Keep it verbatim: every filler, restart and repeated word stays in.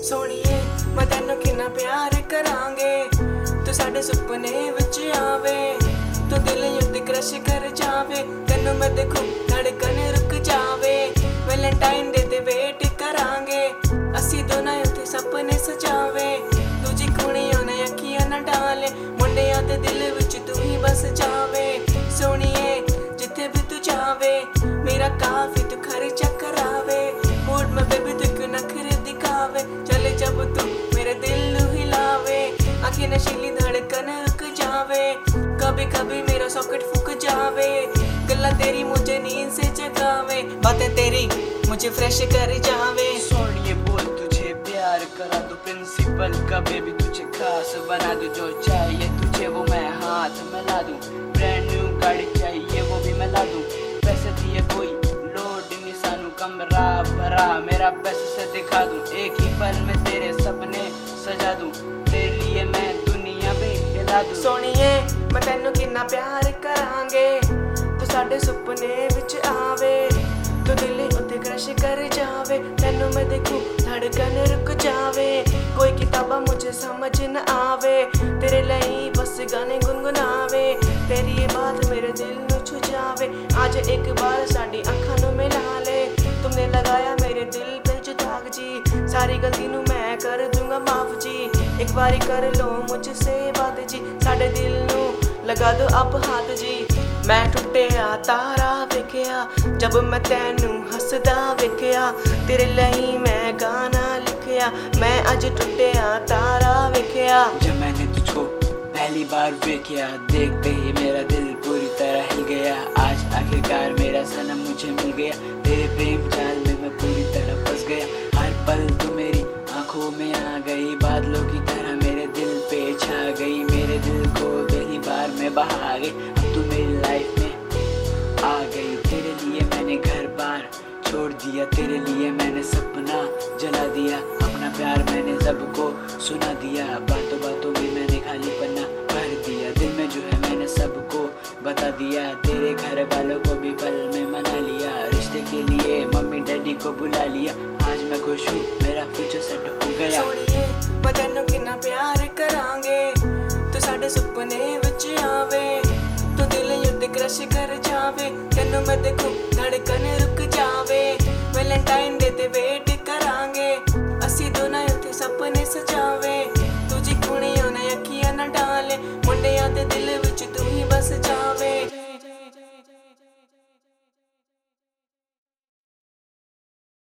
सोनिए मैं तेनों किन्ना प्यार करांगे, तू साडे सुपने विच आवे, तू दिल उत्ते क्रश कर जावे, तेनों मैं देखूं धड़कन रुक जावे। वैलेंटाइन डे ते वेट करांगे, असी दोनां उत्ते सपने सजावे, दूजी कुड़ियां ने अखियां ना डाले, मुंडियां दे दिल विच तू ही बस जावे। सोनिए जिथे भी तू जावे, मेरा काफी तू खर्चा करावे, मूड में बेबी तू क्यों नखरे दिखावे, चले जब तू मेरे दिल नू हिलावे, आंखें नशीली धड़कन रुक जावे, कभी कभी मेरा सॉकेट फूक जावे, गल्ला तेरी मुझे नींद से जगावे, बातें तेरी मुझे फ्रेश कर जावे। सोनिए बोल तुझे प्यार करा दूं, प्रिंसिपल का बेबी तुझे खास बना दूं, जो चाहिए तुझे वो मैं हाथ में ला दूं, ब्रांड न्यू गाड़ी चाहिए वो भी मैं ला दूं, पैसे दिए कोई लोड नहीं सानू, कमरा भरा मेरा पैसे से दिखा दूं, एक ही पल में तेरे सपने सजा दूं, तेरे लिए मैं दुनिया भी हिला दूं। सोनिए मैं तेनों किन्ना प्यार करांगे, तू साडे सुपने विच आवे, तू दिल उत्ते क्रश कर जावे, तेनों मैं देखूं धड़कन रुक जावे, कोई किताबा मुझे समझ न आवे, तेरे लिए बस गाने गुनगुनावे, तेरी ये बात मेरे दिल नू छू जावे, आज एक बार साडी अखां नू मिला ले, तुमने लगाया मेरे दिल पे जो दाग जी, सारी गलती नू मैं कर दूंगा माफ जी, एक बारी कर लो मुझसे बात जी, साडे दिल नू लगा दो अब हाथ जी। मैं टुटिया तारा वेखिया, जब मैं तैनू हसदा वेखिया, तेरे लिए मैं गाना लिखिया, मैं अज टुटिया तारा वेखिया। जब मैंने तुझको पहली बार देखा, देखते ही मेरा दिल पूरी तरह हिल गया, आज आखिरकार मेरा सनम मुझे मिल गया, तेरे प्रेम जाल में मैं पूरी तरह फंस गया, हर पल तू मेरी आंखों में आ गई, बादलों की तरह मेरे दिल पे छा गई, मेरे दिल को पहली बार में बहा गई, अब तू मेरी लाइफ में आ गई, तेरे लिए मैंने घर बार छोड़ दिया, तेरे लिए मैंने सपना जला दिया, अपना प्यार मैंने सबको सुना दिया, बातों बातों में मैंने खाली पन्ना भर दिया, दिल में जो है मैंने सबको बता दिया, तेरे घर वालों को भी पल में मना लिया, रिश्ते के लिए मम्मी डैडी को बुला लिया, आज मैं खुश हूँ मेरा फ्यूचर सेट हो गया। सोनिए मैं तेनों किन्ना प्यार करांगे, तू साडे सुपने विच आवे, तू दिल उत्ते क्रश कर जावे, तेनों मैं देखूं धड़कन